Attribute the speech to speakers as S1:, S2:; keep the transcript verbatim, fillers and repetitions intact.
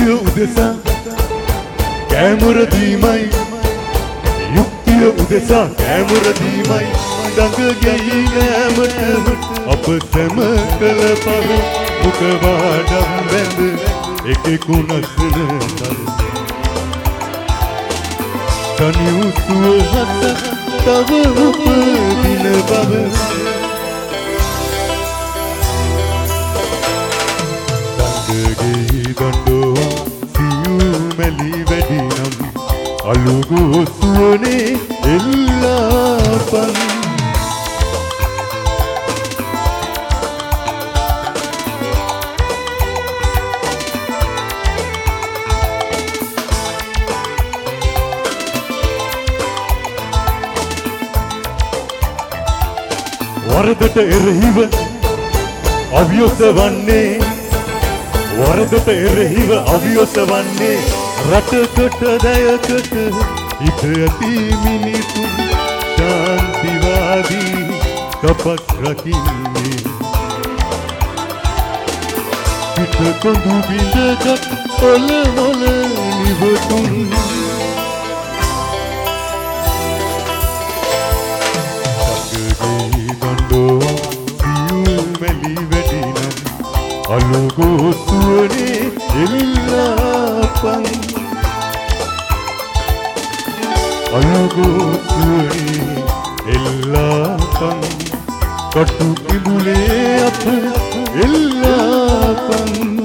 S1: යුක්තිය උදෙසා කැමර දීමයි යුක්තිය උදෙසා කැමර දීමයි දඟ ගෙයි නෑමට අප සැම කළ පව මුක වාඩම් වැඳ එකෙකුණ සන තල් තනි උසුව හත තව උපදින බව දඟගෙයි දඬුවා සියු මැලි වැඩි නම් අලුගු සුවනේ එල්ලාපන් වරදට එරෙහිව අවියොස වන්නේ වරදට එරෙහිව අවියොස වන්නේ රටකට දයකට ඉත ඇති මිනිසුන් ශාන්තිවාදී කපස් රකින්නේ පිට කොඳු බිඳගත් ඔල මොල නිවතුන් අලුගු සුවනේ එල්ලාපන් අලුගු සුවනේ එල්ලාපන් කටු ඉඹුලේ අප එල්ලාපන්